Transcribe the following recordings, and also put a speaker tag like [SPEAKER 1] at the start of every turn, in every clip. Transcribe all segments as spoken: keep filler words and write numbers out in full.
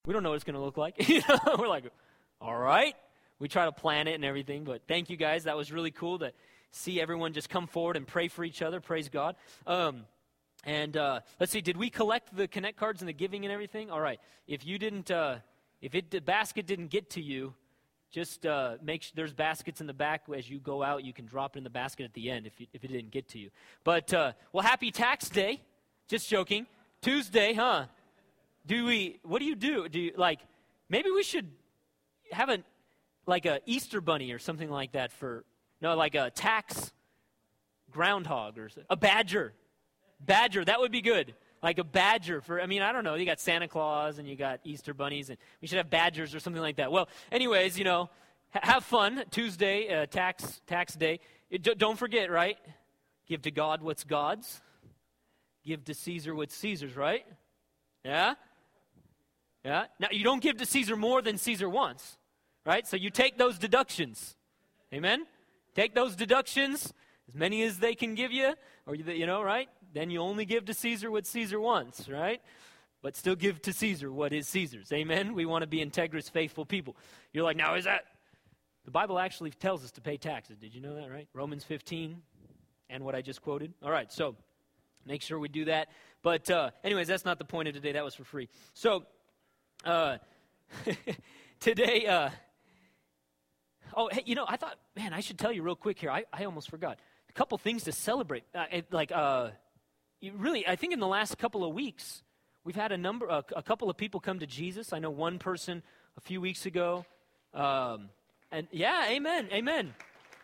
[SPEAKER 1] We don't know what it's going to look like. You know, we're like, all right. We try to plan it and everything, but thank you guys. That was really cool to see everyone just come forward and pray for each other. Praise God. Um, and uh, let's see, did we collect the Connect cards and the giving and everything? All right. If you didn't, uh, if it the basket didn't get to you, just uh, make sure there's baskets in the back. As you go out, you can drop it in the basket at the end if, you, if it didn't get to you. But, uh, well, happy tax day. Just joking. Tuesday, huh? Do we, what do you do? Do you, like, maybe we should have a, like a Easter bunny or something like that for, no, like a tax groundhog or a badger. Badger, that would be good. Like a badger for, I mean, I don't know. You got Santa Claus and you got Easter bunnies, and we should have badgers or something like that. Well, anyways, you know, ha- have fun. Tuesday, uh, tax tax day. It, d- don't forget, right? Give to God what's God's. Give to Caesar what's Caesar's, right? Yeah? Yeah? Now, you don't give to Caesar more than Caesar wants, right? So you take those deductions. Amen? Take those deductions, as many as they can give you, or, you, you know, right? Then you only give to Caesar what Caesar wants, right? But still give to Caesar what is Caesar's. Amen? We want to be integrous, faithful people. You're like, now is that? The Bible actually tells us to pay taxes. Did you know that, right? Romans fifteen and what I just quoted. All right, so make sure we do that. But uh, anyways, that's not the point of today. That was for free. So uh, today, uh, oh, hey, you know, I thought, man, I should tell you real quick here. I, I almost forgot. A couple things to celebrate. Uh, it, like, uh, you really, I think in the last couple of weeks, we've had a number, uh, a couple of people come to Jesus. I know one person a few weeks ago. Um, and yeah, amen, amen.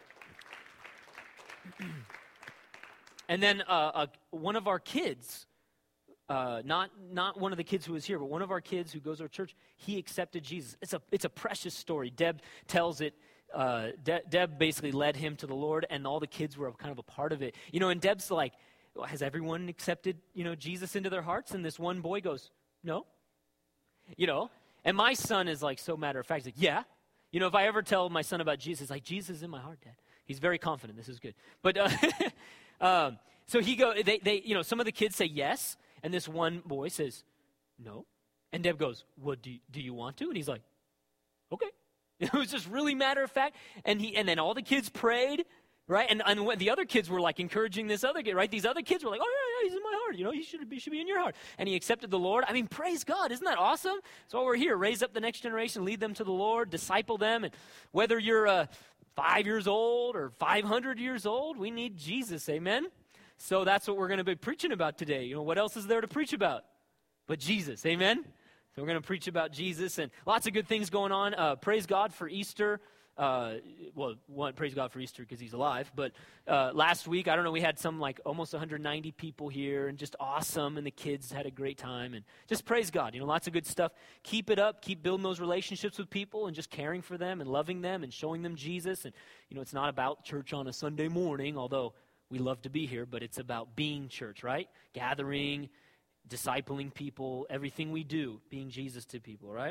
[SPEAKER 1] And then uh, uh, one of our kids, uh, not not one of the kids who was here, but one of our kids who goes to our church, he accepted Jesus. It's a it's a precious story. Deb tells it. Uh, De- Deb basically led him to the Lord, and all the kids were kind of a part of it. You know, and Deb's like, has everyone accepted, you know, Jesus into their hearts? And this one boy goes, no. You know, and my son is like so matter of fact. He's like, yeah. You know, if I ever tell my son about Jesus, like, Jesus is in my heart, Dad. He's very confident. This is good. But uh, um, so he go. They they you know some of the kids say yes, and this one boy says no, and Deb goes, well, do do you want to? And he's like, okay. It was just really matter of fact, and he and then all the kids prayed, right? And and when the other kids were like encouraging this other kid, right? These other kids were like, oh yeah, yeah, he's in my heart, you know, he should be should be in your heart. And he accepted the Lord. I mean, praise God, isn't that awesome? So we're here, raise up the next generation, lead them to the Lord, disciple them, and whether you're uh, five years old or five hundred years old, we need Jesus, amen. So that's what we're going to be preaching about today. You know, what else is there to preach about but Jesus, amen. So we're going to preach about Jesus and lots of good things going on. Uh, praise God for Easter. Uh, well, one, praise God for Easter because he's alive. But uh, last week, I don't know, we had some like almost one hundred ninety people here and just awesome. And the kids had a great time. And just praise God. You know, lots of good stuff. Keep it up. Keep building those relationships with people and just caring for them and loving them and showing them Jesus. And, you know, it's not about church on a Sunday morning, although we love to be here. But it's about being church, right? Gathering, discipling people, everything we do, being Jesus to people, right?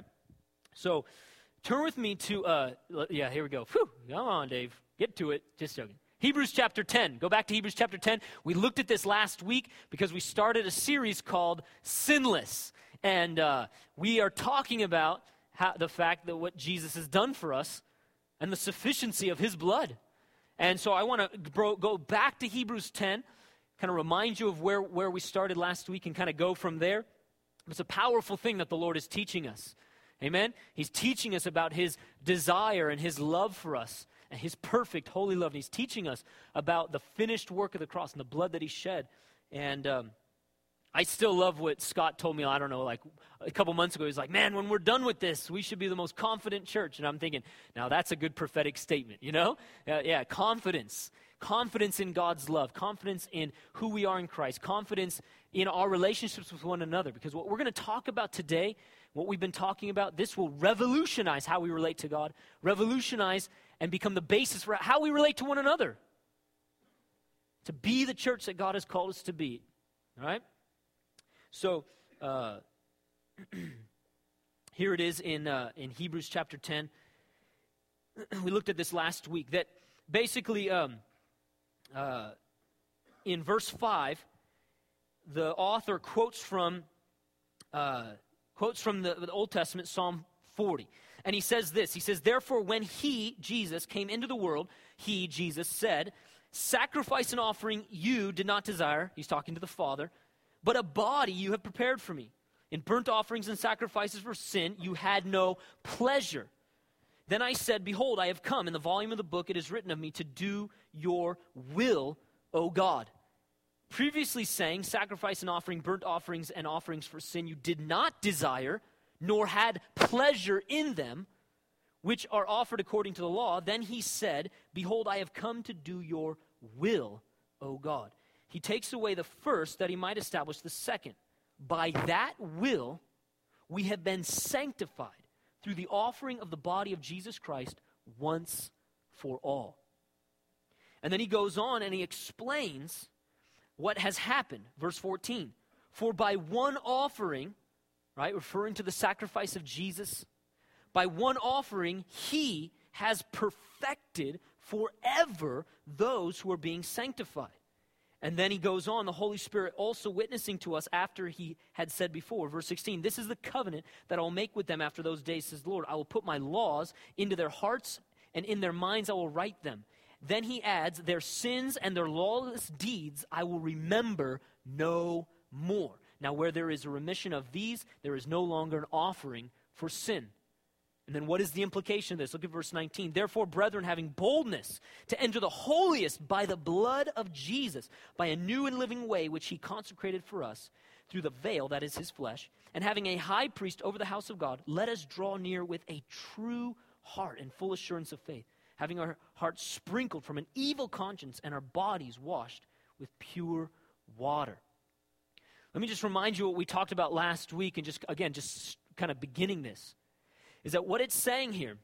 [SPEAKER 1] So turn with me to, uh, yeah, here we go. Whew, come on, Dave. Get to it. Just joking. Hebrews chapter ten. Go back to Hebrews chapter ten. We looked at this last week because we started a series called Sinless. And uh, we are talking about how, the fact that what Jesus has done for us and the sufficiency of his blood. And so I want to bro- go back to Hebrews ten, kind of remind you of where, where we started last week and kind of go from there. It's a powerful thing that the Lord is teaching us. Amen? He's teaching us about his desire and his love for us and his perfect, holy love. And he's teaching us about the finished work of the cross and the blood that he shed. And um, I still love what Scott told me, I don't know, like a couple months ago. He's like, man, when we're done with this, we should be the most confident church. And I'm thinking, now that's a good prophetic statement, you know? Uh, yeah, confidence. Confidence in God's love, confidence in who we are in Christ, confidence in our relationships with one another. Because what we're going to talk about today, what we've been talking about, this will revolutionize how we relate to God, revolutionize and become the basis for how we relate to one another. To be the church that God has called us to be. All right? So, uh, here it is in uh, in Hebrews chapter ten. We looked at this last week, that basically... Um, Uh, in verse five, the author quotes from uh, quotes from the, the Old Testament, Psalm forty. And he says this, he says, therefore when he, Jesus, came into the world, he, Jesus, said, sacrifice and offering you did not desire, he's talking to the Father, but a body you have prepared for me. In burnt offerings and sacrifices for sin you had no pleasure. Then I said, behold, I have come. In the volume of the book it is written of me to do your will, O God. Previously saying, sacrifice and offering, burnt offerings and offerings for sin you did not desire, nor had pleasure in them, which are offered according to the law. Then he said, behold, I have come to do your will, O God. He takes away the first that he might establish the second. By that will we have been sanctified through the offering of the body of Jesus Christ once for all. And then he goes on and he explains what has happened. Verse fourteen, for by one offering, right, referring to the sacrifice of Jesus, by one offering he has perfected forever those who are being sanctified. And then he goes on, the Holy Spirit also witnessing to us after he had said before, verse sixteen, this is the covenant that I will make with them after those days, says the Lord. I will put my laws into their hearts, and in their minds I will write them. Then he adds, their sins and their lawless deeds I will remember no more. Now where there is a remission of these, there is no longer an offering for sin. And then what is the implication of this? Look at verse nineteen. Therefore, brethren, having boldness to enter the holiest by the blood of Jesus, by a new and living way which he consecrated for us, through the veil, that is his flesh, and having a high priest over the house of God, let us draw near with a true heart and full assurance of faith, having our hearts sprinkled from an evil conscience and our bodies washed with pure water. Let me just remind you what we talked about last week, and just, again, just kind of beginning this. Is that what it's saying here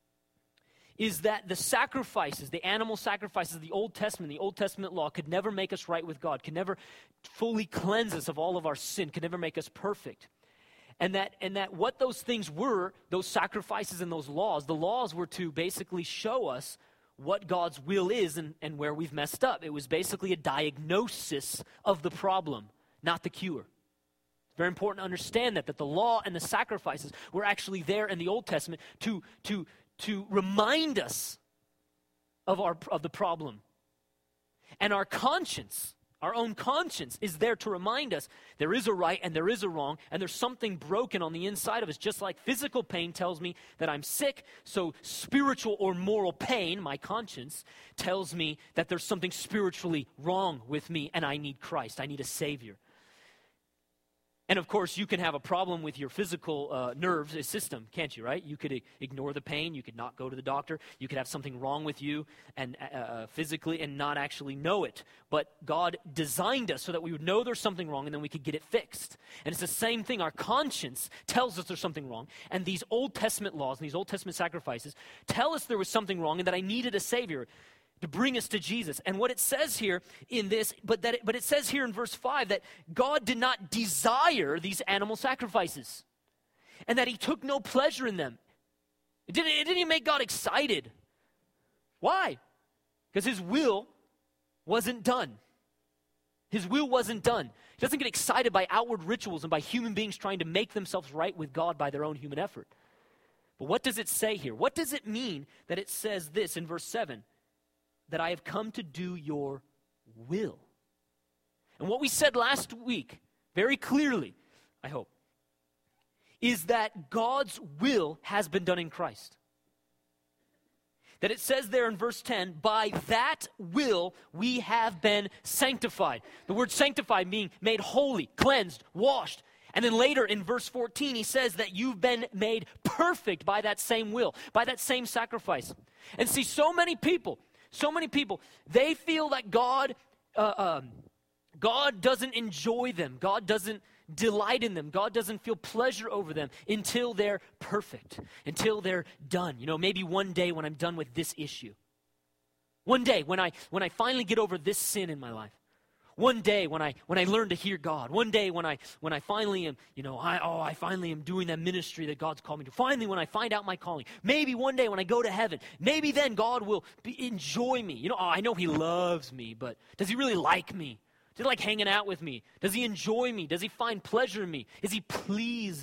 [SPEAKER 1] is that the sacrifices, the animal sacrifices of the Old Testament, the Old Testament law could never make us right with God, could never fully cleanse us of all of our sin, could never make us perfect. And that, and that what those things were, those sacrifices and those laws, the laws were to basically show us what God's will is and, and where we've messed up. It was basically a diagnosis of the problem, not the cure. Very important to understand that, that the law and the sacrifices were actually there in the Old Testament to, to, to remind us of, our, of the problem. And our conscience, our own conscience, is there to remind us there is a right and there is a wrong, and there's something broken on the inside of us. Just like physical pain tells me that I'm sick, so spiritual or moral pain, my conscience, tells me that there's something spiritually wrong with me and I need Christ. I need a Savior. And of course, you can have a problem with your physical uh, nerves system, can't you, right? You could I- ignore the pain. You could not go to the doctor. You could have something wrong with you and uh, physically and not actually know it. But God designed us so that we would know there's something wrong and then we could get it fixed. And it's the same thing. Our conscience tells us there's something wrong. And these Old Testament laws and these Old Testament sacrifices tell us there was something wrong and that I needed a Savior to bring us to Jesus. And what it says here in this, but that it, but it says here in verse five that God did not desire these animal sacrifices and that he took no pleasure in them. It didn't, it didn't even make God excited. Why? Because his will wasn't done. His will wasn't done. He doesn't get excited by outward rituals and by human beings trying to make themselves right with God by their own human effort. But what does it say here? What does it mean that it says this in verse seven? That I have come to do your will. And what we said last week, very clearly, I hope, is that God's will has been done in Christ. That it says there in verse ten, by that will we have been sanctified. The word sanctified meaning made holy, cleansed, washed. And then later in verse fourteen, he says that you've been made perfect by that same will, by that same sacrifice. And see, so many people, So many people, they feel that God, uh, um, God doesn't enjoy them. God doesn't delight in them. God doesn't feel pleasure over them until they're perfect, until they're done. You know, maybe one day when I'm done with this issue. One day when I when I finally get over this sin in my life. One day when I when I learn to hear God. One day when I when I finally am, you know, I oh I finally am doing that ministry that God's called me to. Finally when I find out my calling. Maybe one day when I go to heaven. Maybe then God will be, enjoy me. You know, oh, I know he loves me, but does he really like me? Does he like hanging out with me? Does he enjoy me? Does he find pleasure in me? Is he pleased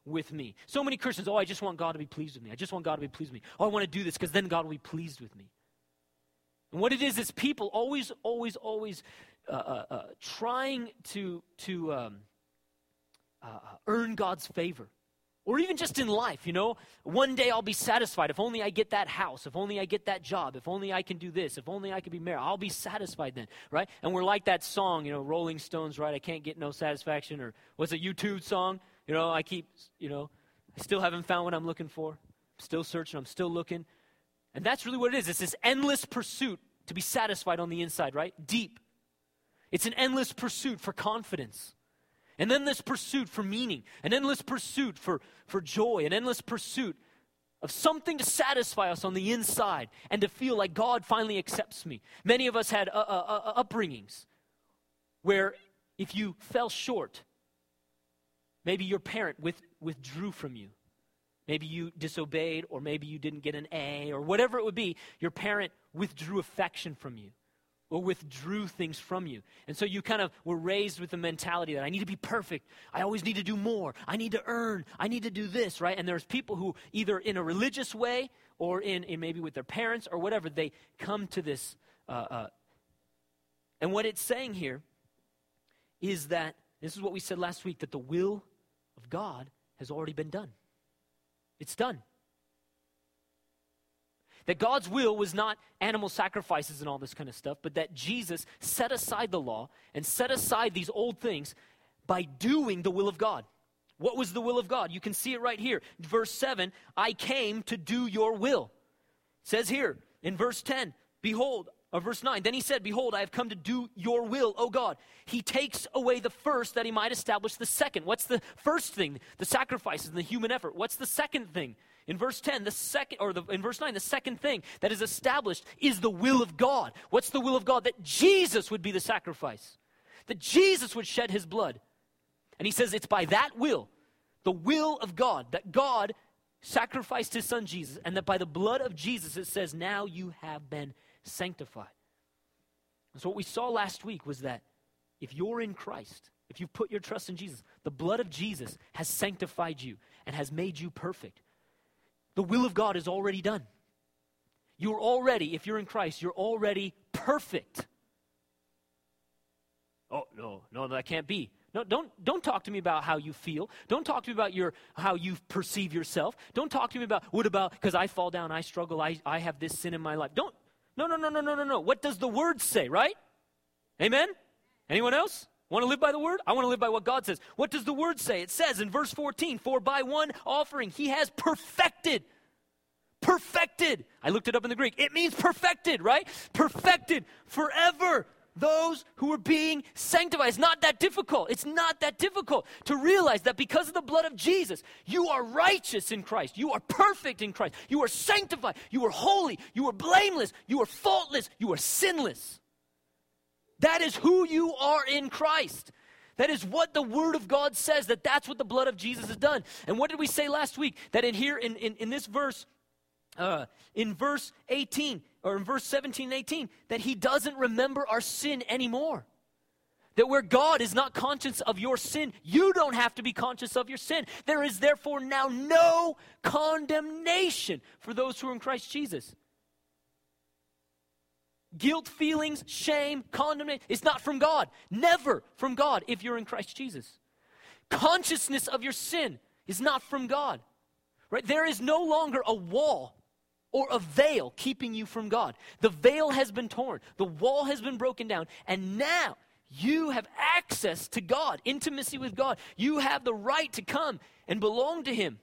[SPEAKER 1] with me. So many Christians, oh, I just want God to be pleased with me. I just want God to be pleased with me. Oh, I want to do this because then God will be pleased with me. And what it is is people always, always, always uh, uh, uh, trying to, to um, uh, earn God's favor. Or even just in life, you know, one day I'll be satisfied. If only I get that house, if only I get that job, if only I can do this, if only I can be married, I'll be satisfied then, right? And we're like that song, you know, Rolling Stones, right? I can't get no satisfaction. Or what's a U two song? You know, I keep, you know, I still haven't found what I'm looking for. I'm still searching, I'm still looking. And that's really what it is. It's this endless pursuit to be satisfied on the inside, right? Deep. It's an endless pursuit for confidence. An endless pursuit for meaning, an endless pursuit for, for joy, an endless pursuit of something to satisfy us on the inside and to feel like God finally accepts me. Many of us had uh, uh, uh, upbringings where if you fell short, maybe your parent with, withdrew from you. Maybe you disobeyed, or maybe you didn't get an A, or whatever it would be, your parent withdrew affection from you. Or withdrew things from you. And so you kind of were raised with the mentality that I need to be perfect. I always need to do more. I need to earn. I need to do this, right? And there's people who either in a religious way or in, in maybe with their parents or whatever, they come to this. Uh, uh, and what it's saying here is that, this is what we said last week, that the will of God has already been done. It's done. That God's will was not animal sacrifices and all this kind of stuff, but that Jesus set aside the law and set aside these old things by doing the will of God. What was the will of God? You can see it right here. Verse seven, I came to do your will. It says here in verse ten, behold, or verse nine, then he said, behold, I have come to do your will, O God. He takes away the first that he might establish the second. What's the first thing? The sacrifices and the human effort. What's the second thing? In verse ten, the second, or the, in verse nine, the second thing that is established is the will of God. What's the will of God? That Jesus would be the sacrifice. That Jesus would shed his blood. And he says it's by that will, the will of God, that God sacrificed his son Jesus, and that by the blood of Jesus it says, now you have been sanctified. And so what we saw last week was that if you're in Christ, if you put your trust in Jesus, the blood of Jesus has sanctified you and has made you perfect. The will of God is already done. You're already, if you're in Christ, you're already perfect. Oh, no, no, that can't be. No, don't, don't talk to me about how you feel. Don't talk to me about your how you perceive yourself. Don't talk to me about, what about, because I fall down, I struggle, I, I have this sin in my life. Don't, no, no, no, no, no, no, no. What does the word say, right? Amen? Anyone else? Want to live by the word? I want to live by what God says. What does the word say? It says in verse fourteen, for by one offering he has perfected. Perfected. I looked it up in the Greek. It means perfected, right? Perfected forever those who are being sanctified. It's not that difficult. It's not that difficult to realize that because of the blood of Jesus, you are righteous in Christ. You are perfect in Christ. You are sanctified. You are holy. You are blameless. You are faultless. You are sinless. That is who you are in Christ. That is what the Word of God says, that that's what the blood of Jesus has done. And what did we say last week? That in here, in, in, in this verse, uh, in verse eighteen, or in verse seventeen and eighteen, that he doesn't remember our sin anymore. That where God is not conscious of your sin, you don't have to be conscious of your sin. There is therefore now no condemnation for those who are in Christ Jesus. Guilt, feelings, shame, condemnation, it's not from God. Never from God if you're in Christ Jesus. Consciousness of your sin is not from God. Right? There is no longer a wall or a veil keeping you from God. The veil has been torn. The wall has been broken down. And now you have access to God, intimacy with God. You have the right to come and belong to him.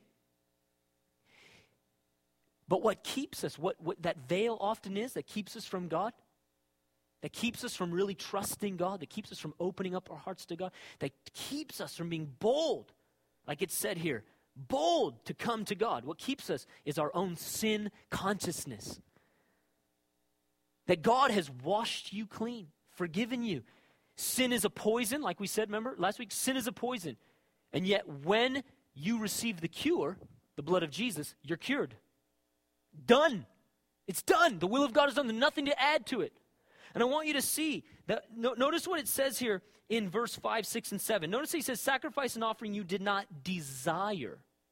[SPEAKER 1] But what keeps us, what, what that veil often is, that keeps us from God, that keeps us from really trusting God, that keeps us from opening up our hearts to God, that keeps us from being bold, like it said here, bold to come to God. What keeps us is our own sin consciousness. That God has washed you clean, forgiven you. Sin is a poison, like we said, remember, last week, sin is a poison. And yet when you receive the cure, the blood of Jesus, you're cured. Done. It's done. The will of God is done. There's nothing to add to it. And I want you to see that. No, notice what it says here in verse five, six, and seven. Notice he says, sacrifice and offering you did not desire.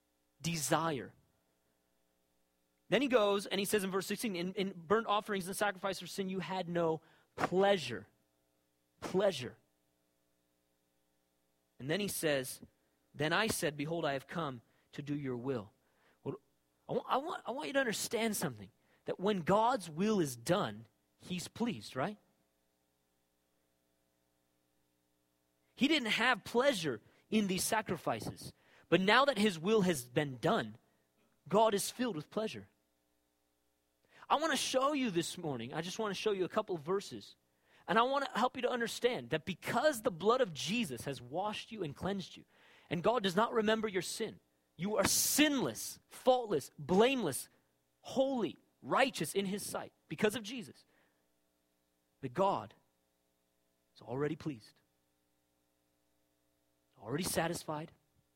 [SPEAKER 1] desire. Then he goes and he says in verse sixteen, in, in burnt offerings and sacrifice for sin, you had no pleasure. Pleasure. And then he says, then I said, behold, I have come to do your will. Well, I want, I want, I want you to understand something, that when God's will is done, he's pleased, right? He didn't have pleasure in these sacrifices. But now that his will has been done, God is filled with pleasure. I want to show you this morning, I just want to show you a couple of verses. And I want to help you to understand that because the blood of Jesus has washed you and cleansed you, and God does not remember your sin, you are sinless, faultless, blameless, holy, righteous in his sight because of Jesus. That God is already pleased, already satisfied.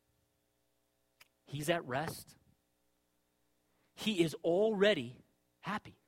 [SPEAKER 1] He's at rest. He is already happy.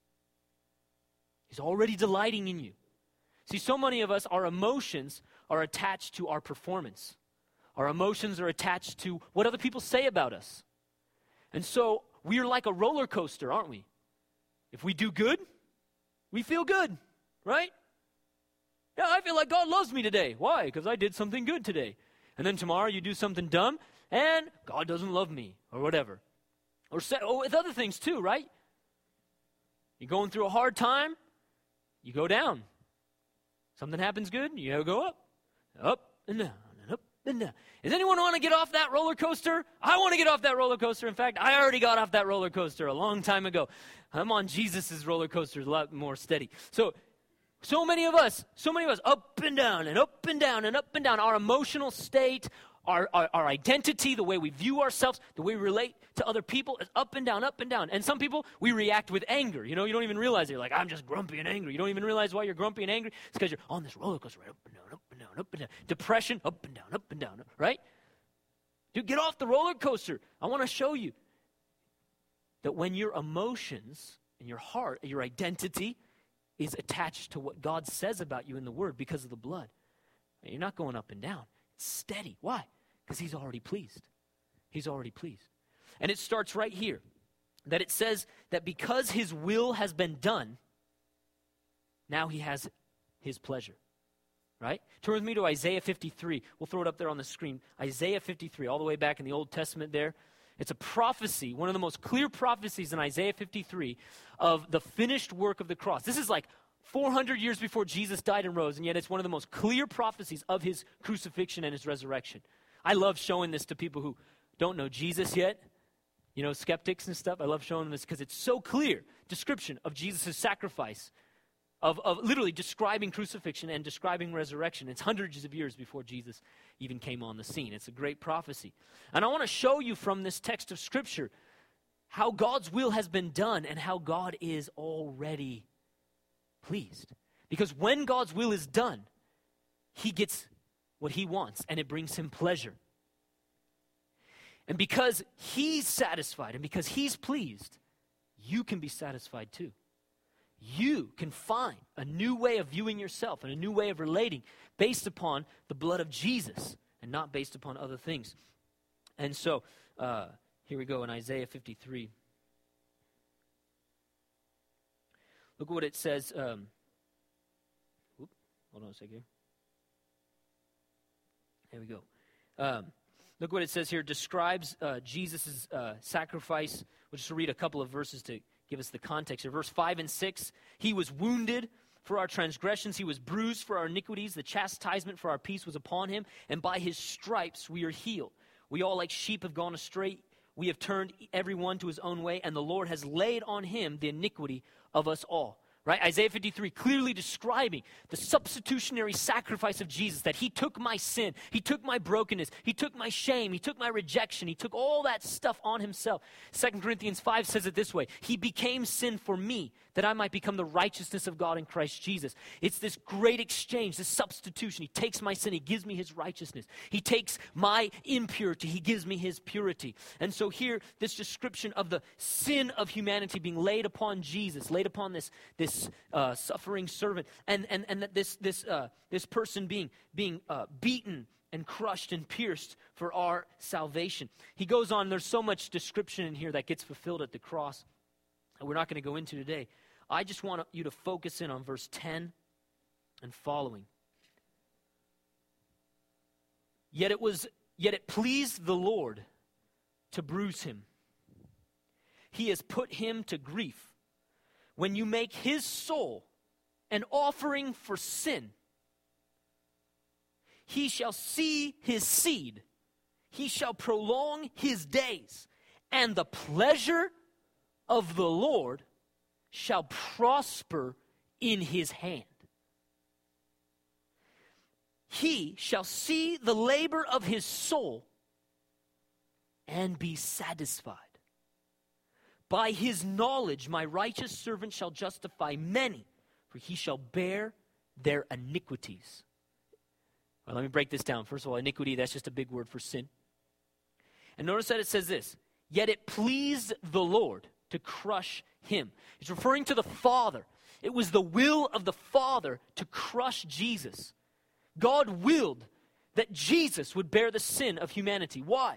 [SPEAKER 1] He's already delighting in you. See, so many of us, our emotions are attached to our performance. Our emotions are attached to what other people say about us. And so we're like a roller coaster, aren't we? If we do good, we feel good, right? Yeah, I feel like God loves me today. Why? Because I did something good today. And then tomorrow you do something dumb, and God doesn't love me, or whatever. Or, say, or with other things too, right? You're going through a hard time, you go down. Something happens good, you go up. Up and down, and up and down. Does anyone want to get off that roller coaster? I want to get off that roller coaster. In fact, I already got off that roller coaster a long time ago. I'm on Jesus' roller coaster, a lot more steady. So, so many of us, so many of us, up and down, and up and down, and up and down. Our emotional state, Our, our our identity, the way we view ourselves, the way we relate to other people is up and down, up and down. And some people, we react with anger. You know, you don't even realize it. You're like, I'm just grumpy and angry. You don't even realize why you're grumpy and angry. It's because you're on this roller coaster, right? Up and down, up and down, up and down. Depression, up and down, up and down, right? Dude, get off the roller coaster. I want to show you that when your emotions and your heart, your identity is attached to what God says about you in the Word because of the blood, you're not going up and down. It's steady. Why? Because he's already pleased. He's already pleased. And it starts right here, that it says that because his will has been done, now he has his pleasure, right? Turn with me to Isaiah fifty-three. We'll throw it up there on the screen. Isaiah fifty-three, all the way back in the Old Testament there. It's a prophecy, one of the most clear prophecies in Isaiah fifty-three of the finished work of the cross. This is like four hundred years before Jesus died and rose, and yet it's one of the most clear prophecies of his crucifixion and his resurrection. I love showing this to people who don't know Jesus yet, you know, skeptics and stuff. I love showing them this because it's so clear, description of Jesus' sacrifice, of, of literally describing crucifixion and describing resurrection. It's hundreds of years before Jesus even came on the scene. It's a great prophecy. And I want to show you from this text of Scripture how God's will has been done and how God is already pleased. Because when God's will is done, he gets what he wants, and it brings him pleasure. And because he's satisfied and because he's pleased, you can be satisfied too. You can find a new way of viewing yourself and a new way of relating based upon the blood of Jesus and not based upon other things. And so, uh, here we go in Isaiah fifty-three. Look what it says. Um, whoop, hold on a second here. There we go. Um, look what it says here. It describes uh, Jesus' uh, sacrifice. We'll just read a couple of verses to give us the context here. Verse five and six. He was wounded for our transgressions. He was bruised for our iniquities. The chastisement for our peace was upon him. And by his stripes we are healed. We all like sheep have gone astray. We have turned everyone to his own way. And the Lord has laid on him the iniquity of us all. Right? Isaiah fifty-three clearly describing the substitutionary sacrifice of Jesus, that he took my sin, he took my brokenness, he took my shame, he took my rejection, he took all that stuff on himself. Second Corinthians five says it this way: he became sin for me, that I might become the righteousness of God in Christ Jesus. It's this great exchange, this substitution. He takes my sin, he gives me his righteousness. He takes my impurity, he gives me his purity. And so here, this description of the sin of humanity being laid upon Jesus, laid upon this, this Uh, suffering servant, and and and that this this uh, this person being being uh, beaten and crushed and pierced for our salvation. He goes on, there's so much description in here that gets fulfilled at the cross that we're not going to go into today. I just want you to focus in on verse ten and following. Yet it was, yet it pleased the Lord to bruise him. He has put him to grief. When you make his soul an offering for sin, he shall see his seed. He shall prolong his days, and the pleasure of the Lord shall prosper in his hand. He shall see the labor of his soul and be satisfied. By his knowledge, my righteous servant shall justify many, for he shall bear their iniquities. Well, let me break this down. First of all, iniquity, that's just a big word for sin. And notice that it says this, yet it pleased the Lord to crush him. It's referring to the Father. It was the will of the Father to crush Jesus. God willed that Jesus would bear the sin of humanity. Why?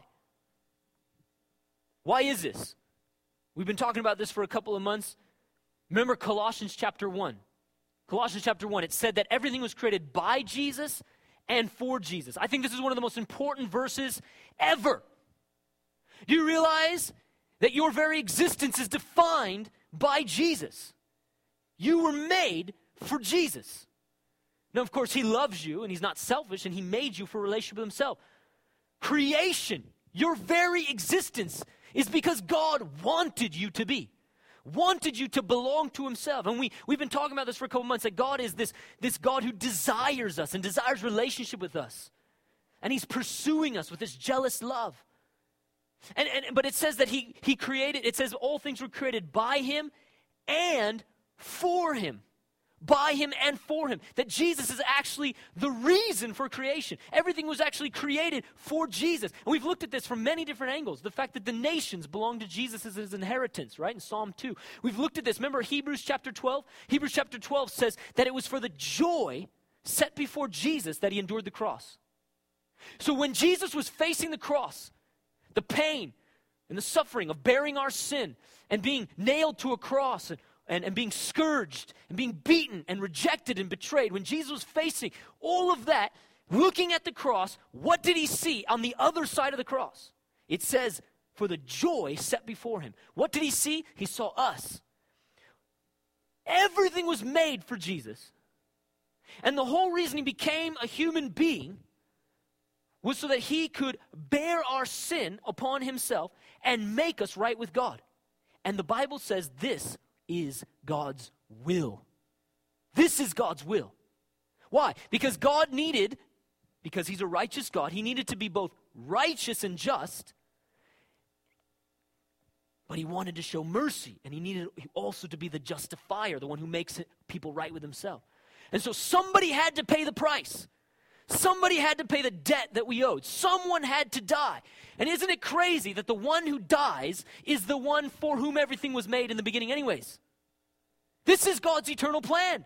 [SPEAKER 1] Why is this? We've been talking about this for a couple of months. Remember Colossians chapter one. Colossians chapter one, it said that everything was created by Jesus and for Jesus. I think this is one of the most important verses ever. Do you realize that your very existence is defined by Jesus? You were made for Jesus. Now, of course, he loves you, and he's not selfish, and he made you for a relationship with himself. Creation, your very existence, is because God wanted you to be. Wanted you to belong to himself. And we, we've been talking about this for a couple months, that God is this, this God who desires us and desires relationship with us. And he's pursuing us with this jealous love. And, and but it says that he, he created, it says all things were created by him and for him. By him and for him. That Jesus is actually the reason for creation. Everything was actually created for Jesus. And we've looked at this from many different angles. The fact that the nations belong to Jesus as his inheritance, right? In Psalm two. We've looked at this. Remember Hebrews chapter twelve? Hebrews chapter twelve says that it was for the joy set before Jesus that he endured the cross. So when Jesus was facing the cross, the pain and the suffering of bearing our sin and being nailed to a cross and And, and being scourged and being beaten and rejected and betrayed, when Jesus was facing all of that, looking at the cross, what did he see on the other side of the cross? It says, for the joy set before him. What did he see? He saw us. Everything was made for Jesus. And the whole reason he became a human being was so that he could bear our sin upon himself and make us right with God. And the Bible says this is God's will. This is God's will. Why? Because God needed, because he's a righteous God, he needed to be both righteous and just, but he wanted to show mercy, and he needed also to be the justifier, the one who makes people right with himself. And so somebody had to pay the price. Somebody had to pay the debt that we owed. Someone had to die. And isn't it crazy that the one who dies is the one for whom everything was made in the beginning anyways? This is God's eternal plan.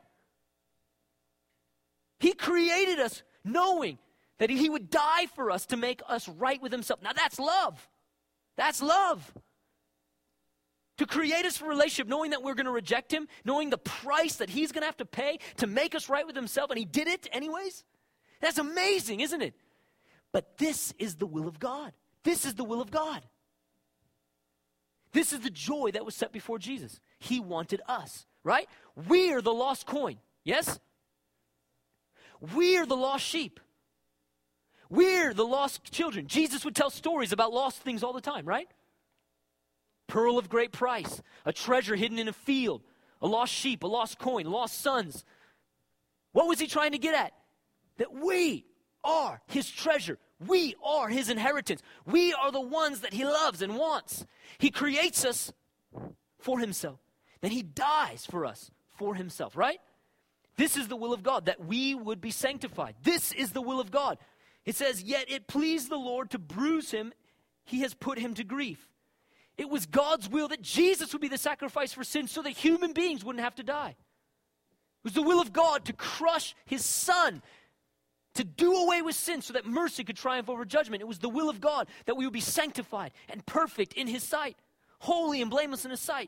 [SPEAKER 1] He created us knowing that he would die for us to make us right with himself. Now that's love. That's love. To create us for a relationship, knowing that we're going to reject him, knowing the price that he's going to have to pay to make us right with himself, and he did it anyways. That's amazing, isn't it? But this is the will of God. This is the will of God. This is the joy that was set before Jesus. He wanted us, right? We are the lost coin, yes? We're the lost sheep. We're the lost children. Jesus would tell stories about lost things all the time, right? Pearl of great price, a treasure hidden in a field, a lost sheep, a lost coin, lost sons. What was he trying to get at? That we are his treasure. We are his inheritance. We are the ones that he loves and wants. He creates us for himself. Then he dies for us for himself, right? This is the will of God, that we would be sanctified. This is the will of God. It says, yet it pleased the Lord to bruise him. He has put him to grief. It was God's will that Jesus would be the sacrifice for sin so that human beings wouldn't have to die. It was the will of God to crush his son to do away with sin so that mercy could triumph over judgment. It was the will of God that we would be sanctified and perfect in his sight, holy and blameless in his sight.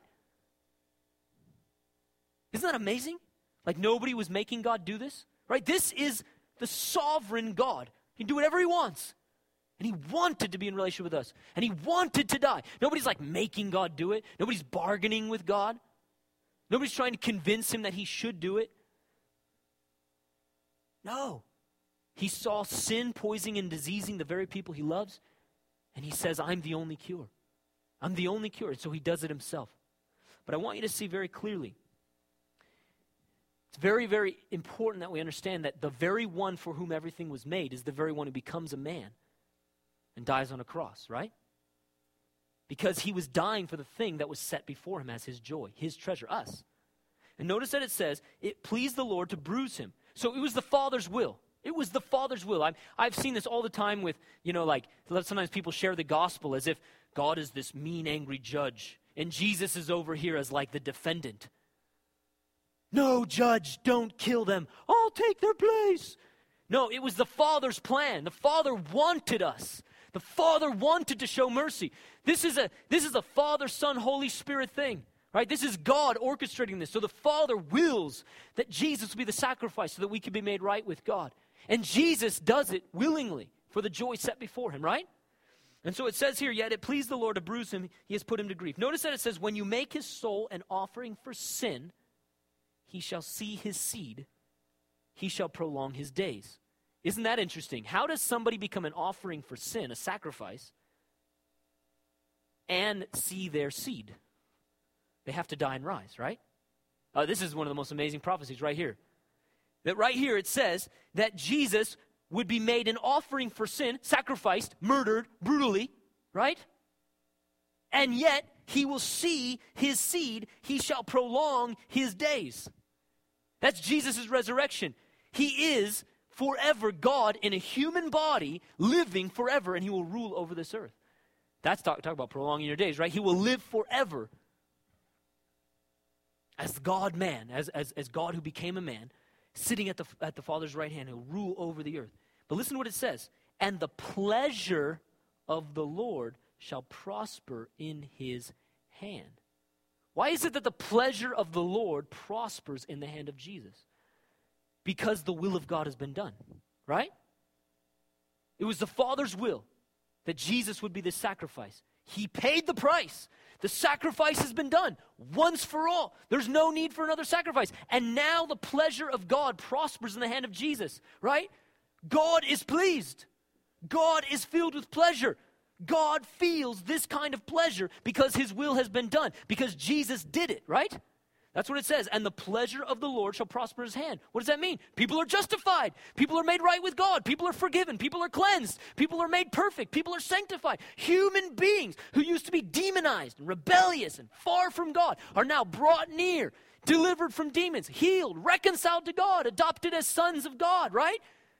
[SPEAKER 1] Isn't that amazing? Like nobody was making God do this, right? This is the sovereign God. He can do whatever he wants. And he wanted to be in relationship with us. And he wanted to die. Nobody's like making God do it. Nobody's bargaining with God. Nobody's trying to convince him that he should do it. No. He saw sin poisoning and diseasing the very people he loves. And he says, I'm the only cure. I'm the only cure. And so he does it himself. But I want you to see very clearly. It's very, very important that we understand that the very one for whom everything was made is the very one who becomes a man and dies on a cross, right? Because he was dying for the thing that was set before him as his joy, his treasure, us. And notice that it says, it pleased the Lord to bruise him. So it was the Father's will. It was the Father's will. I've, I've seen this all the time with, you know, like sometimes people share the gospel as if God is this mean, angry judge. And Jesus is over here as like the defendant. No, judge, don't kill them. I'll take their place. No, it was the Father's plan. The Father wanted us. The Father wanted to show mercy. This is a this is a Father, Son, Holy Spirit thing, right? This is God orchestrating this. So the Father wills that Jesus will be the sacrifice so that we can be made right with God. And Jesus does it willingly for the joy set before him, right? And so it says here, yet it pleased the Lord to bruise him. He has put him to grief. Notice that it says, when you make his soul an offering for sin, he shall see his seed. He shall prolong his days. Isn't that interesting? How does somebody become an offering for sin, a sacrifice, and see their seed? They have to die and rise, right? Uh, this is one of the most amazing prophecies right here. That right here it says that Jesus would be made an offering for sin, sacrificed, murdered, brutally, right? And yet he will see his seed. He shall prolong his days. That's Jesus' resurrection. He is forever God in a human body, living forever, and he will rule over this earth. That's talk, talk about prolonging your days, right? He will live forever as God-man, as, as, as God who became a man, sitting at the, at the Father's right hand. He'll rule over the earth. But listen to what it says. And the pleasure of the Lord shall prosper in his hand. Why is it that the pleasure of the Lord prospers in the hand of Jesus? Because the will of God has been done, right? It was the Father's will that Jesus would be the sacrifice. He paid the price. The sacrifice has been done once for all. There's no need for another sacrifice. And now the pleasure of God prospers in the hand of Jesus, right? God is pleased. God is filled with pleasure. God feels this kind of pleasure because his will has been done, because Jesus did it, right? That's what it says. And the pleasure of the Lord shall prosper in his hand. What does that mean? People are justified. People are made right with God. People are forgiven. People are cleansed. People are made perfect. People are sanctified. Human beings who used to be demonized and rebellious and far from God are now brought near, delivered from demons, healed, reconciled to God, adopted as sons of God, right?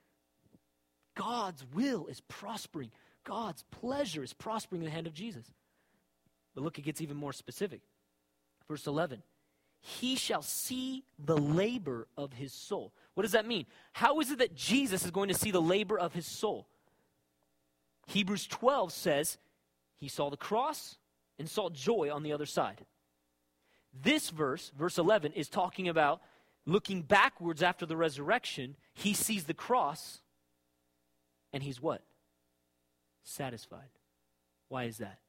[SPEAKER 1] God's will is prospering. God's pleasure is prospering in the hand of Jesus. But look, it gets even more specific. Verse eleven. He shall see the labor of his soul. What does that mean? How is it that Jesus is going to see the labor of his soul? Hebrews twelve says he saw the cross and saw joy on the other side. This verse, verse eleven, is talking about looking backwards after the resurrection. He sees the cross and he's what? Satisfied. Why is that?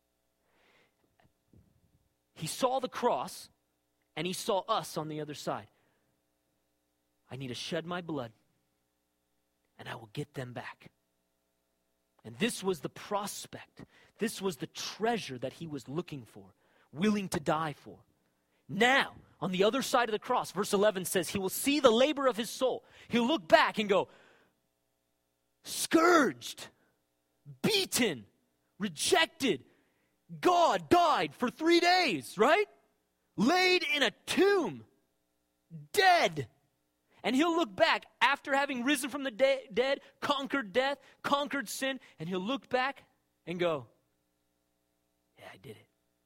[SPEAKER 1] He saw the cross and he saw us on the other side. I need to shed my blood and I will get them back. And this was the prospect. This was the treasure that he was looking for, willing to die for. Now, on the other side of the cross, verse eleven says, he will see the labor of his soul. He'll look back and go, scourged, beaten, rejected. God died for three days, right? Laid in a tomb, dead. And he'll look back after having risen from the de- dead, conquered death, conquered sin, and he'll look back and go, yeah, I did it.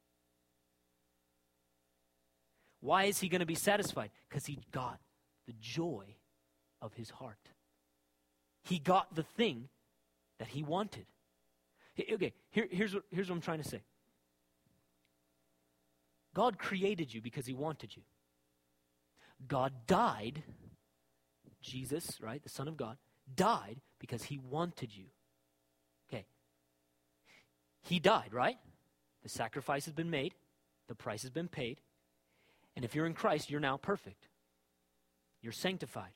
[SPEAKER 1] Why is he going to be satisfied? Because he got the joy of his heart. he got the thing that he wanted. Okay, here, here's, what, here's what I'm trying to say. God created you because he wanted you. God died, Jesus, right, the Son of God, died because he wanted you. Okay. He died, right? The sacrifice has been made. The price has been paid. And if you're in Christ, you're now perfect. You're sanctified.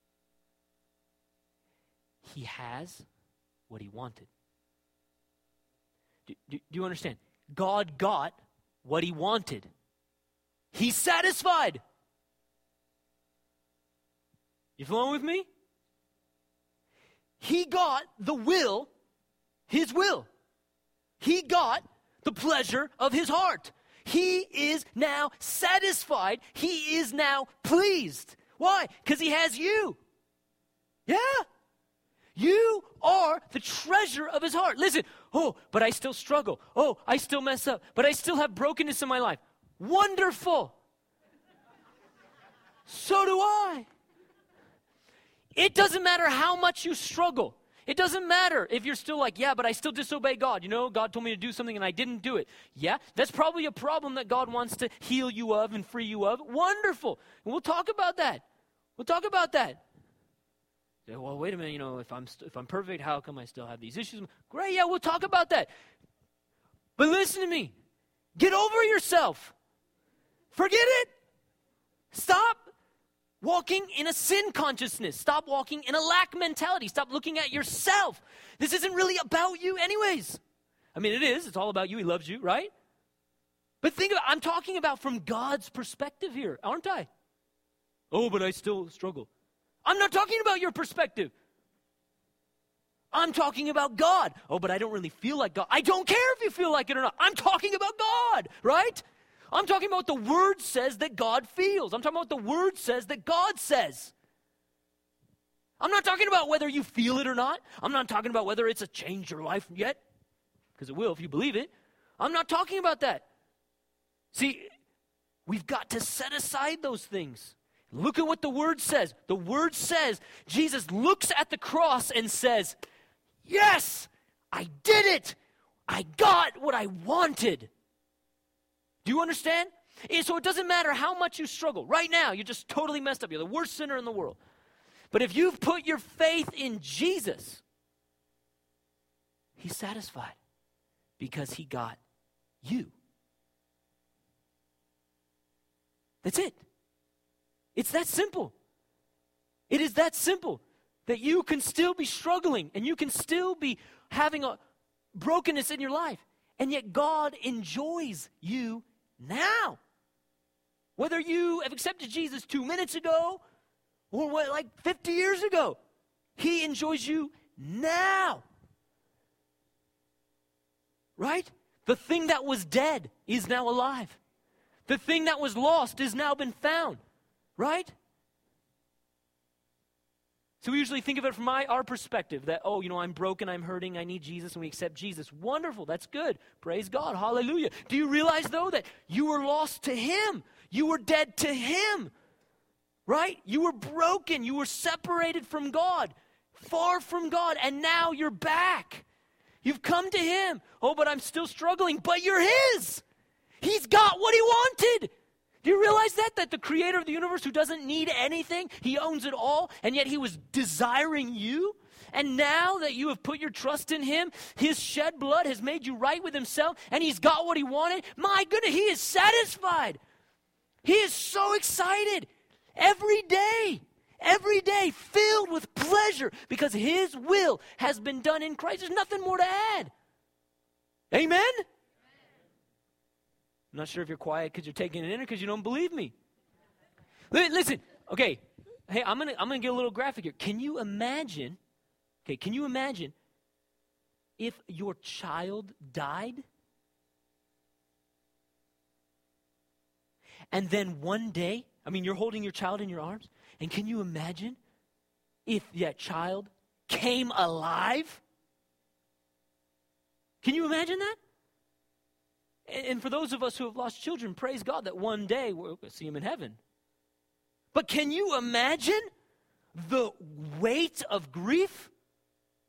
[SPEAKER 1] He has what he wanted. Do, do, do you understand? God got what he wanted. He's satisfied. You following with me? He got the will, his will. He got the pleasure of his heart. He is now satisfied. He is now pleased. Why? Because he has you. Yeah. You are the treasure of his heart. Listen, oh, but I still struggle. Oh, I still mess up. But I still have brokenness in my life. Wonderful. So do I. It doesn't matter how much you struggle. It doesn't matter if you're still like, yeah, but I still disobey God. You know, God told me to do something and I didn't do it. Yeah, that's probably a problem that God wants to heal you of and free you of. Wonderful. And we'll talk about that. We'll talk about that. Say, well, wait a minute, you know, if I'm st- if I'm perfect, how come I still have these issues? Great, yeah, we'll talk about that. But listen to me. Get over yourself. Forget it. Stop walking in a sin consciousness. Stop walking in a lack mentality. Stop looking at yourself. This isn't really about you anyways. I mean, it is. It's all about you. He loves you, right? But think about, I'm talking about from God's perspective here, aren't I? Oh, but I still struggle. I'm not talking about your perspective. I'm talking about God. Oh, but I don't really feel like God. I don't care if you feel like it or not. I'm talking about God, right? I'm talking about what the Word says that God feels. I'm talking about what the Word says that God says. I'm not talking about whether you feel it or not. I'm not talking about whether it's a changed your life yet, because it will if you believe it. I'm not talking about that. See, we've got to set aside those things. Look at what the Word says. The Word says, Jesus looks at the cross and says, yes, I did it. I got what I wanted. Do you understand? So it doesn't matter how much you struggle. Right now, you're just totally messed up. You're the worst sinner in the world. But if you've put your faith in Jesus, he's satisfied because he got you. That's it. It's that simple. It is that simple that you can still be struggling and you can still be having a brokenness in your life. And yet God enjoys you now. Whether you have accepted Jesus two minutes ago or what, like fifty years ago, he enjoys you now. Right? The thing that was dead is now alive. The thing that was lost has now been found. Right? So we usually think of it from my, our perspective that, oh, you know, I'm broken, I'm hurting, I need Jesus, and we accept Jesus. Wonderful, that's good. Praise God, hallelujah. Do you realize, though, that you were lost to him? You were dead to him, right? You were broken, you were separated from God, far from God, and now you're back. You've come to him. Oh, but I'm still struggling, but you're his. He's got what he wanted. Do you realize that? That the creator of the universe who doesn't need anything, he owns it all, and yet he was desiring you? And now that you have put your trust in him, his shed blood has made you right with himself, and he's got what he wanted. My goodness, he is satisfied. He is so excited every day, every day filled with pleasure because his will has been done in Christ. There's nothing more to add. Amen? I'm not sure if you're quiet because you're taking it in or because you don't believe me. Listen, okay, hey, I'm gonna I'm gonna get a little graphic here. Can you imagine? Okay, can you imagine if your child died, and then one day, I mean, you're holding your child in your arms, and can you imagine if that child came alive? Can you imagine that? And for those of us who have lost children, praise God that one day we'll see them in heaven. But can you imagine the weight of grief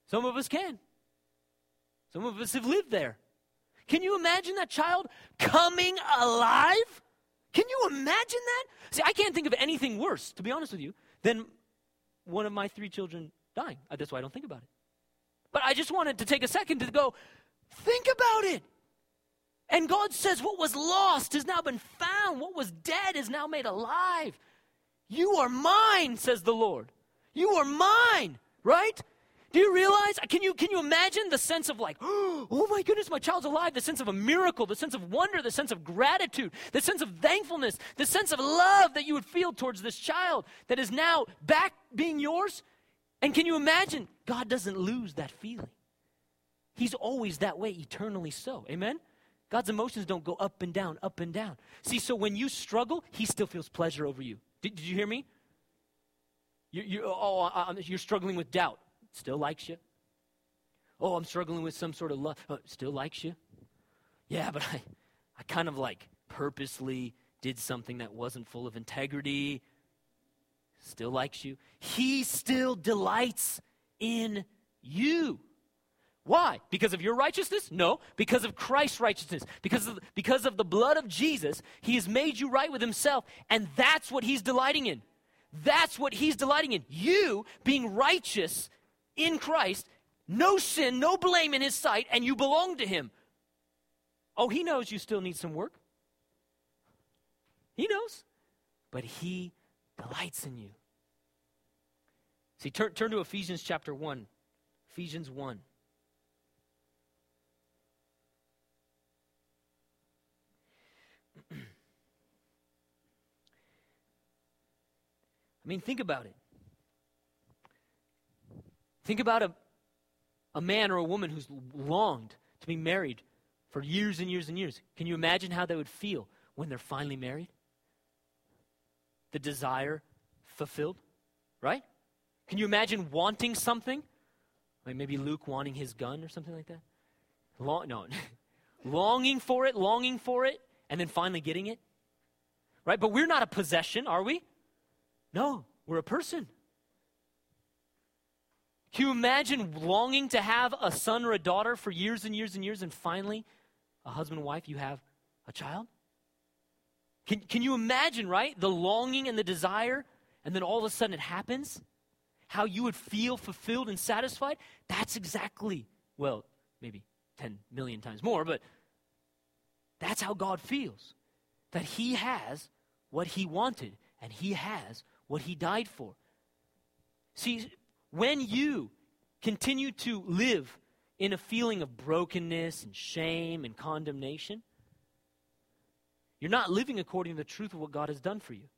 [SPEAKER 1] Some of us can. Some of us have lived there. Can you imagine that child coming alive? Can you imagine that? See, I can't think of anything worse, to be honest with you, than one of my three children dying. That's why I don't think about it. But I just wanted to take a second to go, think about it. And God says what was lost has now been found. What was dead is now made alive. You are mine, says the Lord. You are mine, right? Do you realize, can you, can you imagine the sense of like, oh my goodness, my child's alive, the sense of a miracle, the sense of wonder, the sense of gratitude, the sense of thankfulness, the sense of love that you would feel towards this child that is now back being yours? And can you imagine, God doesn't lose that feeling. He's always that way, eternally so. Amen? God's emotions don't go up and down, up and down. See, so when you struggle, he still feels pleasure over you. Did, did you hear me? You, you, oh, I'm, you're struggling with doubt. Still likes you. Oh, I'm struggling with some sort of love. Oh, still likes you. Yeah, but I, I kind of like purposely did something that wasn't full of integrity. Still likes you. He still delights in you. Why? Because of your righteousness? No. Because of Christ's righteousness. Because of, because of the blood of Jesus, he has made you right with himself, and that's what he's delighting in. That's what he's delighting in. You being righteous in Christ, no sin, no blame in his sight, and you belong to him. Oh, he knows you still need some work. He knows. But he delights in you. See, turn, turn to Ephesians chapter one. Ephesians one. I mean, think about it. Think about a, a man or a woman who's longed to be married for years and years and years. Can you imagine how they would feel when they're finally married? The desire fulfilled, right? Can you imagine wanting something? Like maybe Luke wanting his gun or something like that? Long, no, longing for it, longing for it, and then finally getting it, right? But we're not a possession, are we? No, we're a person. Can you imagine longing to have a son or a daughter for years and years and years, and finally, a husband and wife, you have a child? Can, can you imagine, right, the longing and the desire, and then all of a sudden it happens? How you would feel fulfilled and satisfied? That's exactly, well, maybe ten million times more, but that's how God feels. That he has what he wanted, and he has what he died for. See, when you continue to live in a feeling of brokenness and shame and condemnation, you're not living according to the truth of what God has done for you.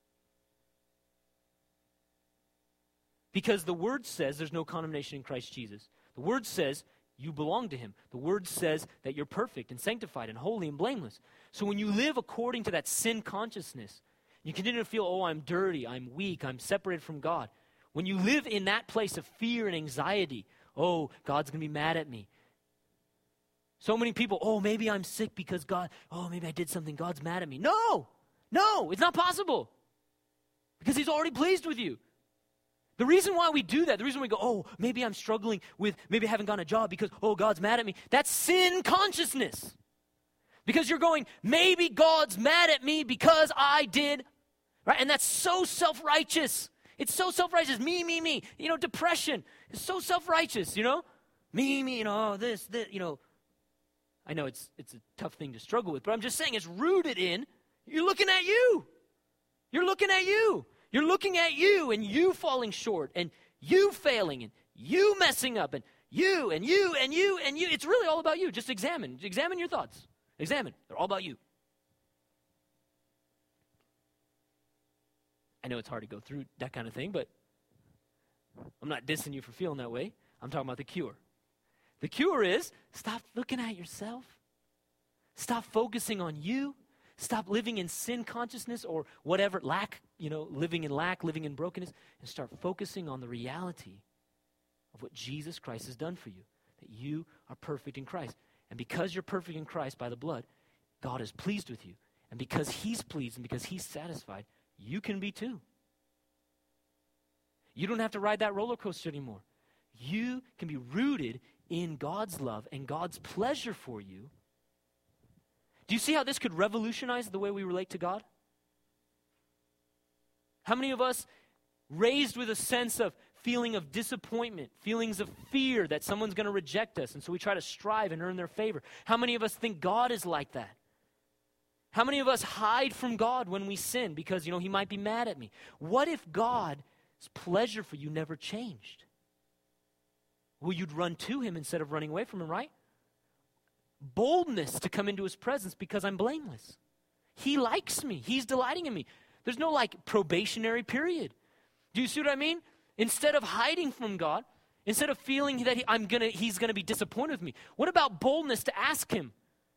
[SPEAKER 1] Because the Word says there's no condemnation in Christ Jesus. The Word says you belong to him. The Word says that you're perfect and sanctified and holy and blameless. So when you live according to that sin consciousness, you continue to feel, oh, I'm dirty, I'm weak, I'm separated from God. When you live in that place of fear and anxiety, oh, God's going to be mad at me. So many people, oh, maybe I'm sick because God, oh, maybe I did something, God's mad at me. No, no, it's not possible. Because he's already pleased with you. The reason why we do that, the reason we go, oh, maybe I'm struggling with, maybe I haven't gotten a job because, oh, God's mad at me. That's sin consciousness. Because you're going, maybe God's mad at me because I did, right? And that's so self-righteous. It's so self-righteous. Me, me, me. You know, depression is so self-righteous, you know? Me, me, you know, this, this, you know. I know it's it's a tough thing to struggle with, but I'm just saying it's rooted in, you're looking at you. You're looking at you. You're looking at you and you falling short and you failing and you messing up and you and you and you and you. It's really all about you. Just examine. Examine your thoughts. Examine. They're all about you. I know it's hard to go through that kind of thing, but I'm not dissing you for feeling that way. I'm talking about the cure. The cure is stop looking at yourself. Stop focusing on you. Stop living in sin consciousness or whatever, lack, you know, living in lack, living in brokenness, and start focusing on the reality of what Jesus Christ has done for you, that you are perfect in Christ. And because you're perfect in Christ by the blood, God is pleased with you. And because he's pleased and because he's satisfied, you can be too. You don't have to ride that roller coaster anymore. you can be rooted in God's love and God's pleasure for you. Do you see how this could revolutionize the way we relate to God? How many of us raised with a sense of feeling of disappointment, feelings of fear that someone's going to reject us, and so we try to strive and earn their favor? How many of us think God is like that? How many of us hide from God when we sin because, you know, he might be mad at me? What if God's pleasure for you never changed? Well, you'd run to him instead of running away from him, right? Boldness to come into his presence because I'm blameless. He likes me. He's delighting in me. There's no like probationary period. Do you see what I mean? Instead of hiding from God, instead of feeling that he, I'm gonna, he's going to be disappointed with me, what about boldness to ask him?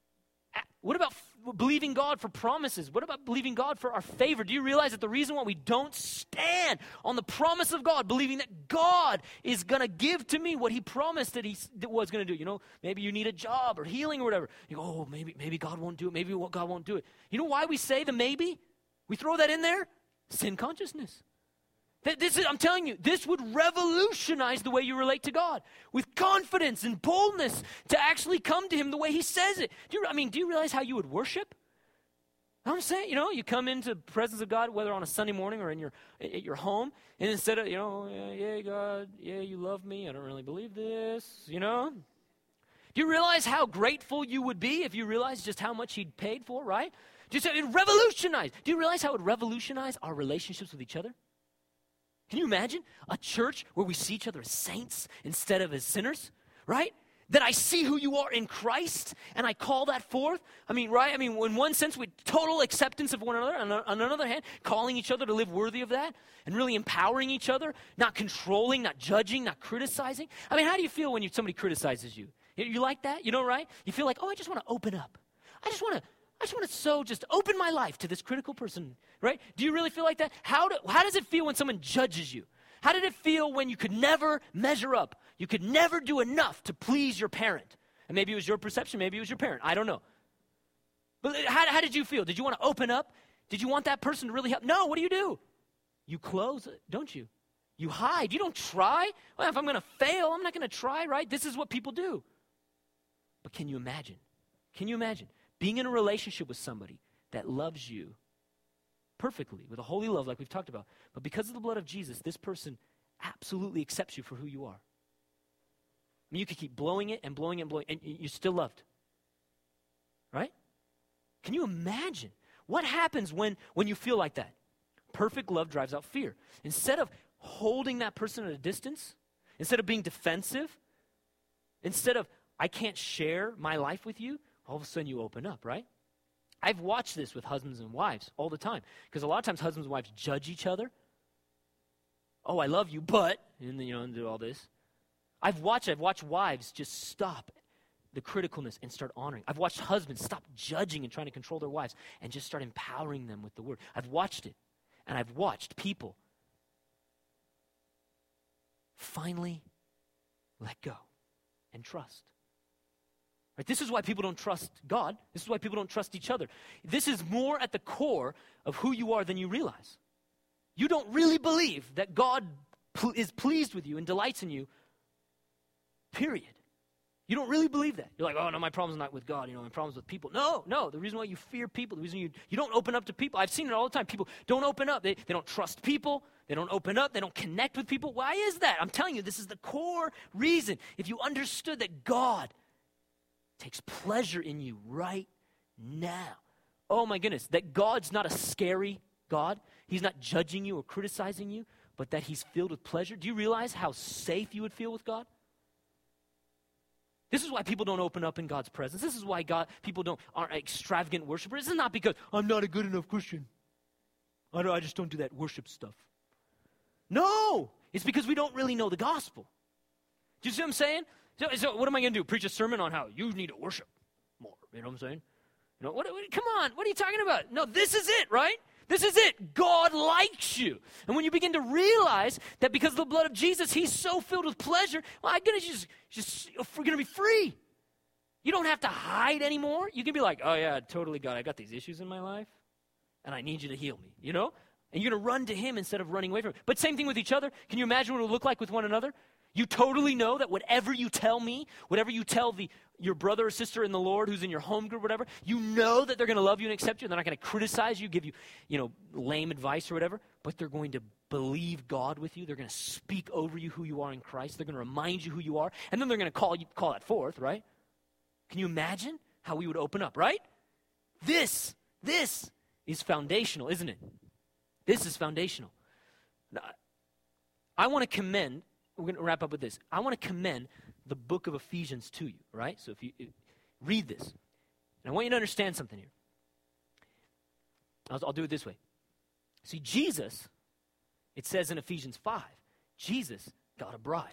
[SPEAKER 1] What about f- believing God for promises? What about believing God for our favor? Do you realize that the reason why we don't stand on the promise of God, believing that God is going to give to me what he promised that he was going to do? You know, maybe you need a job or healing or whatever. You go, oh, maybe, maybe God won't do it. Maybe God won't do it. You know why we say the maybe? We throw that in there? Sin consciousness. This is, I'm telling you, this would revolutionize the way you relate to God with confidence and boldness to actually come to him the way he says it. Do you, I mean, do you realize how you would worship? I'm saying, you know, you come into the presence of God, whether on a Sunday morning or in your at your home, and instead of, you know, yeah, God, yeah, you love me. I don't really believe this, you know. Do you realize how grateful you would be if you realized just how much he'd paid for, right? Just it would revolutionize. Do you realize how it would revolutionize our relationships with each other? Can you imagine a church where we see each other as saints instead of as sinners, right? That I see who you are in Christ and I call that forth. I mean, right? I mean, in one sense, with total acceptance of one another. And on another hand, calling each other to live worthy of that and really empowering each other, not controlling, not judging, not criticizing. I mean, how do you feel when you, somebody criticizes you? You, you like that? You know, right? You feel like, oh, I just want to open up. I just want to I just want to so just open my life to this critical person, right? Do you really feel like that? How, do, how does it feel when someone judges you? How did it feel when you could never measure up? You could never do enough to please your parent. And maybe it was your perception, maybe it was your parent. I don't know. But how, how did you feel? Did you want to open up? Did you want that person to really help? No, what do you do? You close it, don't you? You hide. You don't try. Well, if I'm going to fail, I'm not going to try, right? This is what people do. But can you imagine? Can you imagine? Being in a relationship with somebody that loves you perfectly, with a holy love like we've talked about, but because of the blood of Jesus, this person absolutely accepts you for who you are. I mean, you could keep blowing it and blowing it and blowing it, and you're still loved. Right? Can you imagine what happens when, when you feel like that? Perfect love drives out fear. Instead of holding that person at a distance, instead of being defensive, instead of, I can't share my life with you, all of a sudden you open up, right? I've watched this with husbands and wives all the time. Because a lot of times husbands and wives judge each other. Oh, I love you, but, and then, you know, and do all this. I've watched, I've watched wives just stop the criticalness and start honoring. I've watched husbands stop judging and trying to control their wives and just start empowering them with the word. I've watched it. And I've watched people finally let go and trust. Right? This is why people don't trust God. This is why people don't trust each other. This is more at the core of who you are than you realize. You don't really believe that God pl- is pleased with you and delights in you, period. You don't really believe that. You're like, oh, no, my problem's not with God. You know, my problem's with people. No, no. The reason why you fear people, the reason you, you don't open up to people, I've seen it all the time. People don't open up. They, they don't trust people. They don't open up. They don't connect with people. Why is that? I'm telling you, this is the core reason. If you understood that God takes pleasure in you right now. Oh my goodness, that God's not a scary God. He's not judging you or criticizing you, but that he's filled with pleasure. Do you realize how safe you would feel with God? This is why people don't open up in God's presence. This is why God people don't aren't extravagant worshipers. This is not because I'm not a good enough Christian. I, don't, I just don't do that worship stuff. No, it's because we don't really know the gospel. Do you see what I'm saying? So, so what am I going to do? Preach a sermon on how you need to worship more. You know what I'm saying? You know, what, what, come on, what are you talking about? No, this is it, right? This is it. God likes you. And when you begin to realize that because of the blood of Jesus, he's so filled with pleasure, well, I'm going to just, just, we're going to be free. You don't have to hide anymore. You can be like, oh yeah, totally, God, I got these issues in my life, and I need you to heal me, you know? And you're going to run to him instead of running away from him. But same thing with each other. Can you imagine what it would look like with one another? You totally know that whatever you tell me, whatever you tell the your brother or sister in the Lord who's in your home group, whatever, you know that they're going to love you and accept you. They're not going to criticize you, give you, you know, lame advice or whatever, but they're going to believe God with you. They're going to speak over you who you are in Christ. They're going to remind you who you are, and then they're going to call you call that forth, right? Can you imagine how we would open up, right? This, this is foundational, isn't it? This is foundational. Now, I want to commend, we're going to wrap up with this. I want to commend the book of Ephesians to you, right? So if you if, read this, and I want you to understand something here. I'll, I'll do it this way. See, Jesus, it says in Ephesians five, Jesus got a bride.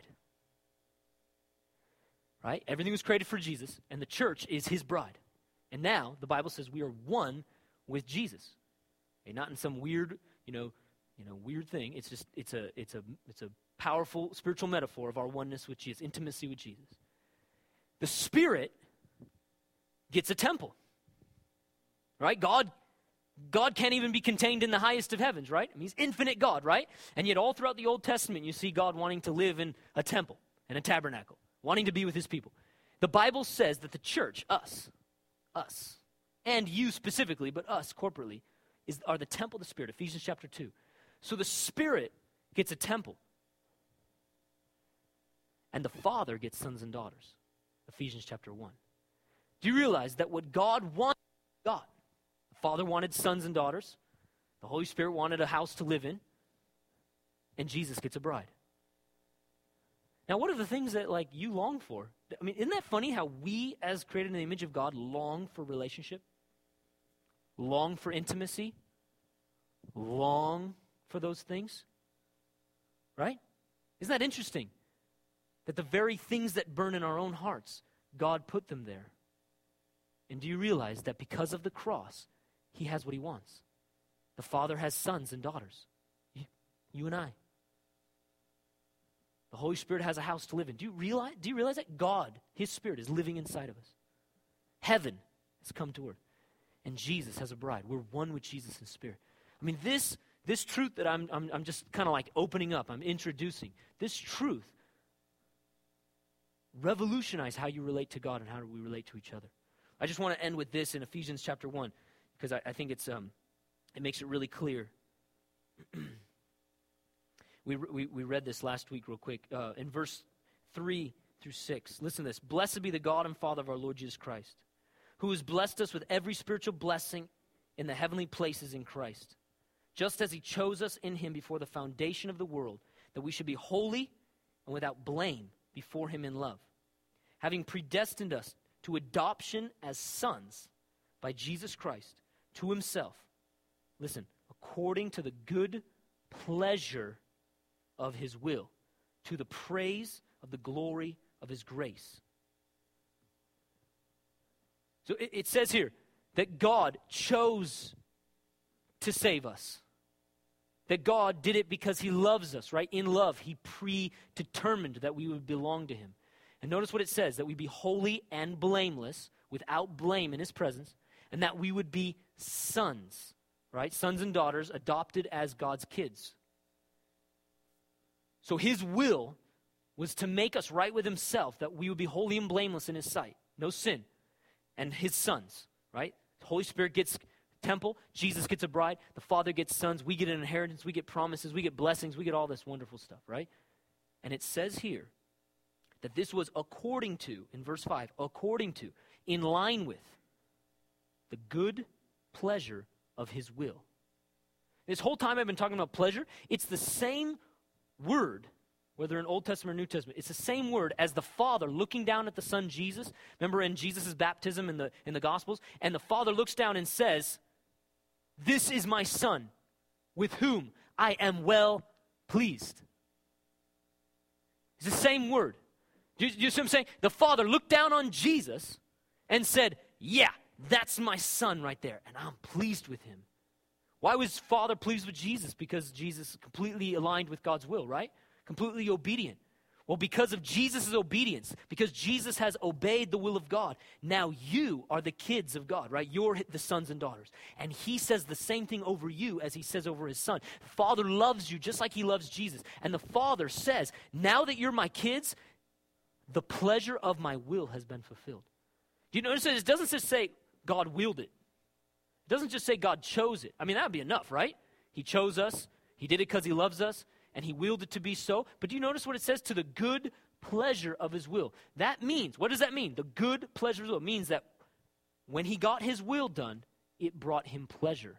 [SPEAKER 1] Right? Everything was created for Jesus, and the church is his bride. And now, the Bible says we are one with Jesus. Okay, not in some weird, you know, you know, weird thing. It's just, it's a, it's a, it's a powerful spiritual metaphor of our oneness with Jesus, intimacy with Jesus. The Spirit gets a temple. Right? God, God can't even be contained in the highest of heavens, right? I mean, he's infinite God, right? And yet all throughout the Old Testament, you see God wanting to live in a temple and a tabernacle, wanting to be with his people. The Bible says that the church, us, us, and you specifically, but us corporately, is, are the temple of the Spirit, Ephesians chapter two. So the Spirit gets a temple. And the Father gets sons and daughters, Ephesians chapter one. Do you realize that what God wanted, God, the Father wanted sons and daughters, the Holy Spirit wanted a house to live in, and Jesus gets a bride. Now, what are the things that, like, you long for? I mean, isn't that funny how we, as created in the image of God, long for relationship? Long for intimacy? Long for those things? Right? Isn't that interesting? That the very things that burn in our own hearts, God put them there. And do you realize that because of the cross, he has what he wants? The Father has sons and daughters. You, you and I. The Holy Spirit has a house to live in. Do you realize, do you realize that God, his Spirit, is living inside of us? Heaven has come to earth. And Jesus has a bride. We're one with Jesus in spirit. I mean, this, this truth that I'm, I'm, I'm just kind of like opening up, I'm introducing, this truth revolutionize how you relate to God and how we relate to each other. I just want to end with this in Ephesians chapter one, because I, I think it's um, it makes it really clear. we, we we read this last week real quick. Uh, in verse three through six, listen to this. Blessed be the God and Father of our Lord Jesus Christ, who has blessed us with every spiritual blessing in the heavenly places in Christ, just as he chose us in him before the foundation of the world, that we should be holy and without blame before him in love, having predestined us to adoption as sons by Jesus Christ to himself. Listen, according to the good pleasure of his will, to the praise of the glory of his grace. So it, it says here that God chose to save us. That God did it because he loves us, right? In love, he predetermined that we would belong to him. And notice what it says, that we be holy and blameless, without blame in his presence, and that we would be sons, right? Sons and daughters adopted as God's kids. So his will was to make us right with himself, that we would be holy and blameless in his sight, no sin, and his sons, right? The Holy Spirit gets temple, Jesus gets a bride, the Father gets sons, we get an inheritance, we get promises, we get blessings, we get all this wonderful stuff, right? And it says here that this was according to, in verse five, according to, in line with the good pleasure of his will. This whole time I've been talking about pleasure, it's the same word, whether in Old Testament or New Testament, it's the same word as the Father looking down at the Son Jesus. Remember in Jesus' baptism in the, in the Gospels? And the Father looks down and says, "This is my Son, with whom I am well pleased." It's the same word. Do you, do you see what I'm saying? The Father looked down on Jesus and said, "Yeah, that's my Son right there, and I'm pleased with him." Why was Father pleased with Jesus? Because Jesus completely aligned with God's will, right? Completely obedient. Well, because of Jesus' obedience, because Jesus has obeyed the will of God, now you are the kids of God, right? You're the sons and daughters. And he says the same thing over you as he says over his son. The Father loves you just like he loves Jesus. And the Father says, now that you're my kids, the pleasure of my will has been fulfilled. Do you notice that it doesn't just say God willed it. It doesn't just say God chose it. I mean, that would be enough, right? He chose us. He did it because he loves us. And he willed it to be so. But do you notice what it says? To the good pleasure of his will. That means, what does that mean? The good pleasure of his will. It means that when he got his will done, it brought him pleasure.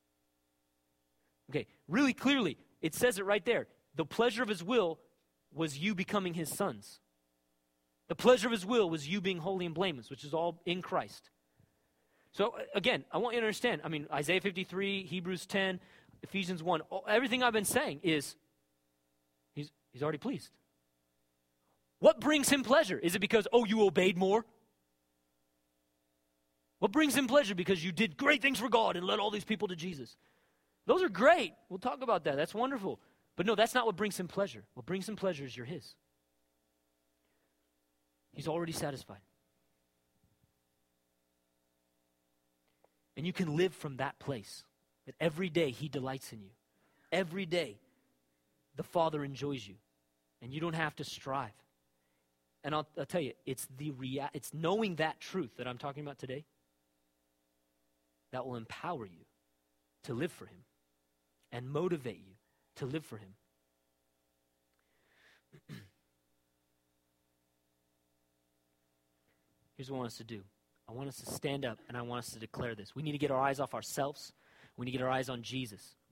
[SPEAKER 1] Okay, really clearly, it says it right there. The pleasure of his will was you becoming his sons. The pleasure of his will was you being holy and blameless, which is all in Christ. So again, I want you to understand, I mean, Isaiah fifty-three, Hebrews ten, Ephesians one, everything I've been saying is, He's, he's already pleased. What brings him pleasure? Is it because, oh, you obeyed more? What brings him pleasure? Because you did great things for God and led all these people to Jesus. Those are great. We'll talk about that. That's wonderful. But no, that's not what brings him pleasure. What brings him pleasure is you're his. He's already satisfied. And you can live from that place. That every day he delights in you. Every day the Father enjoys you, and you don't have to strive. And I'll, I'll tell you, it's the rea- it's knowing that truth that I'm talking about today that will empower you to live for him and motivate you to live for him. Here's what I want us to do. I want us to stand up, and I want us to declare this. We need to get our eyes off ourselves. We need to get our eyes on Jesus.